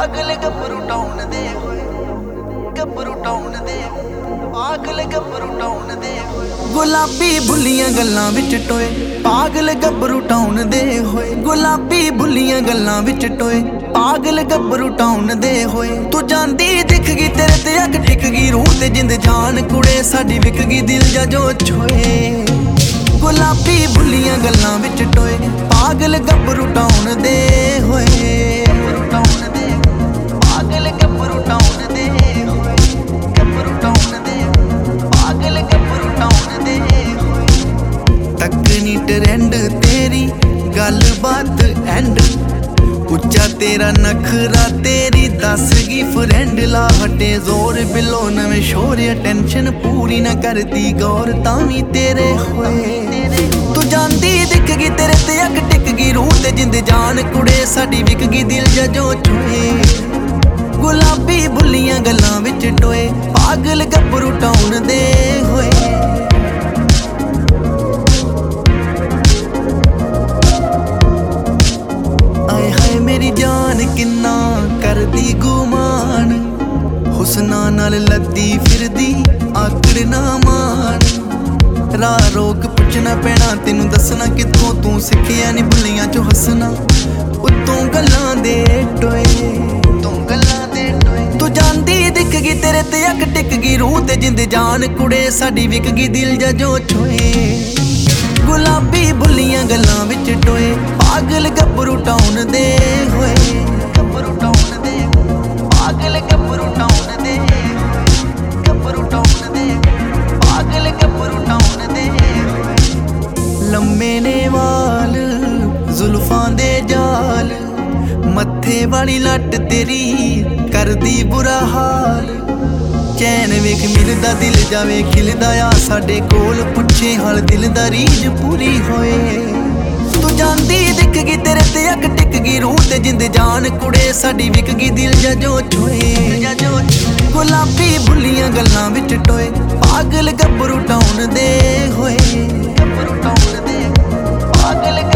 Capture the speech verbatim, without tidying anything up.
पागल गब्बरू टाउन दे होए गब्बरू टाउन दे पागल गब्बरू टाउन दे गुलाबी भुलियां गल्लां विच टोए पागल गब्बरू टाउन दे होए गुलाबी भुलियां गल्लां विच टोए पागल गब्बरू टाउन दे होए तू जांदी दिख गई तेरे ते अख टिक गई रूह ते जिंद जान कुड़े साडी विक गई दिल जा जो छोए गुलाबी भुलियां गल्लां विच टोए पागल गब्बरू टाउन दे होए टाउन दे पागल गब्बरू टाउन दे होए गब्बरू टाउन दे पागल गब्बरू टाउन दे तकनी ट्रेंड तेरी गल बात एंड उच्चा तेरा नखरा तेरी दसगी फ्रेंड ला हटे जोर बिलो नवे शोर टेंशन पूरी ना करती गौर तावी तेरे होए तू जांदी दिख गई तेरे ते अग टिक गई रूह ते जिंद जान कुड़े साडी विक गई दिल जा जो छुए गुलाबी भुलियां गल्लां विच टोए पागल गब्बरू टाउन दे होए मेरी जान किन्ना करदी गुमान हुसना नाल लद्दी फिरदी आकड़ ना मान राह रोक पुछना पैना तेनू दसना कित्थों तू सिखिया नी भुलियां चो हसना उत्तों गल्लां दे टोए तू गल्लां दे टोए तू जांदी दिख गई तेरे ते अख टिक गई रूह ते जिंद जान कुड़े साडी विक गई दिल जा जो छोए गुलाबी भुलियां गल्लां विच टोए पागल गब्बरू टाउन दे होए गब्बरू टाउन दे पागल गब्बरू टाउन दे गब्बरू टाउन दे पागल गब्बरू टाउन दे लम्मे ने वाल जुल्फां दे जाल मत्थे वाली लट तेरी करदी बुरा हाल चैन वेख मिलदा दिल जावे खिलदा आ साडे कोल पुछे हाल दिल दा रीज पूरी होए तू जांदी दिख गई तेरे ते अख टिक गई रूह ते जिंद जान कुड़े साडी विक गई दिल जा जो छोए गुलाबी भुलियां गल्लां विच टोए पागल गब्बरू टाउन दे होए गब्बरू टाउन दे पागल